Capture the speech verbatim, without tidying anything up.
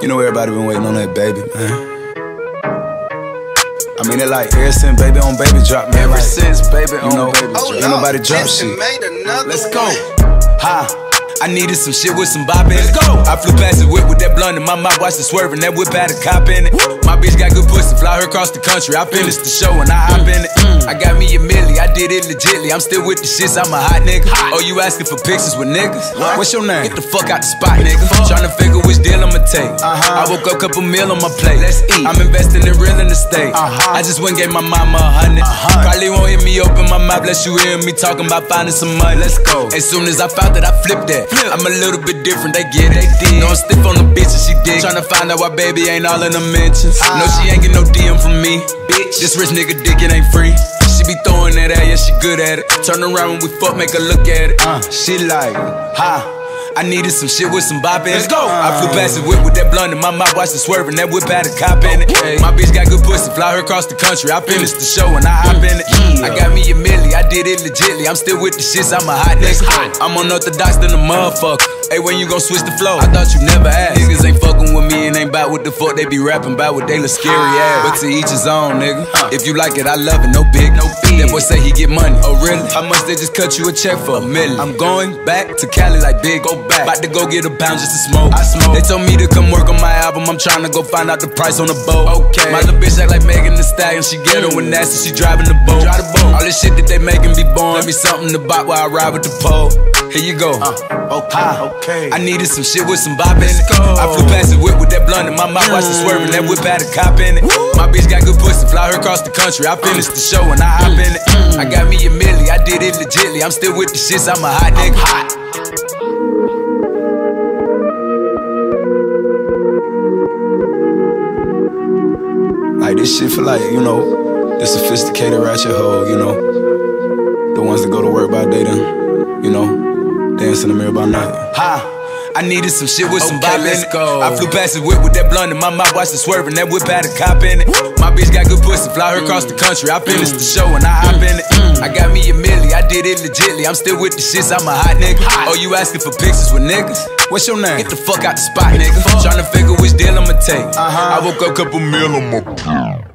You know everybody been waiting on that baby, man. I mean, it like ever since baby on baby drop, man. Ever like, since baby on you know, baby drop. Ain't nobody drop shit. Let's go. Ha. I needed some shit with some bop in it. Let's go. I flew past the whip with that blunt in my mouth, watched it swerving. That whip had a cop in it. My bitch got good pussy, fly her across the country. I finished the show and I hop in it. I got me a milli, I did it legitly. I'm still with the shits, I'm a hot nigga. Oh, you asking for pictures with niggas? What's your name? Get the fuck out the spot, nigga. Tryna figure which deal I'ma take. I woke up, couple meal on my plate. Let's eat. I'm investing in real estate. I just went and gave my mama a hundred. Probably won't hear me open my mouth, bless you hear me talking about finding some money. Let's go. As soon as I found that, I flipped that. I'm a little bit different, they get it. They know I'm stiff on the bitch and she dig. Tryna find out why baby ain't all in the mentions. No, she ain't get no D M from me. Bitch, this rich nigga dick, it ain't free. She be throwing that at, yeah, she good at it. Turn around when we fuck, make her look at it. Uh, she like, ha. I needed some shit with some bop in it. Let's go. I flew past the whip with that blunt in my mouth, watched it swerving. That whip had a cop in it. My bitch got good pussy, fly her across the country. I finished the show and I hop in it. I got me a milli, I did it legitly. I'm still with the shits, I'm a hot nigga. I'm unorthodox than a motherfucker. Hey, when you gon' switch the flow? I thought you never asked. Niggas ain't fucking with me and ain't bout what the fuck they be rapping about, what they look scary ass. But to each his own, nigga. If you like it, I love it, no big, no big. That boy say he get money. Oh really? How much they just cut you a check for? A million. I'm going back to Cali like big, go back. About to go get a pound just to smoke. I smoke. They told me to come work on my album. I'm trying to go find out the price on the boat. Okay. My little bitch act like Megan Thee Stallion. She ghetto and nasty. She driving the boat. Drive the boat. All this shit that they making be born. Let me something to bop while I ride with the pole. Here you go. Uh, okay. Okay. I needed some shit with some bop in it. I flew past the whip with that blunt in my mouth, watched it swerving. That whip had a cop in it. My bitch got good pussy, fly her across the country. I finished the show and I hop in it. I got me a milli, I did it legitly. I'm still with the shits, I'm a hot nigga. Hot. Like this shit for like, you know, the sophisticated ratchet hoe, you know, the ones that go to work by day then, you know, dance in the mirror by night. Ha! I needed some shit with some bop in it. I flew past the whip with that blunt in my mouth, watched it swerving. That whip had a cop in it. My bitch got good pussy, fly her across the country. I finished the show and I hop in it. I got me a milli, I did it legitly. I'm still with the shits, I'm a hot nigga. Oh, you asking for pictures with niggas? What's your name? Get the fuck out the spot, nigga. Tryna figure which deal I'ma take. I woke up, couple meal on my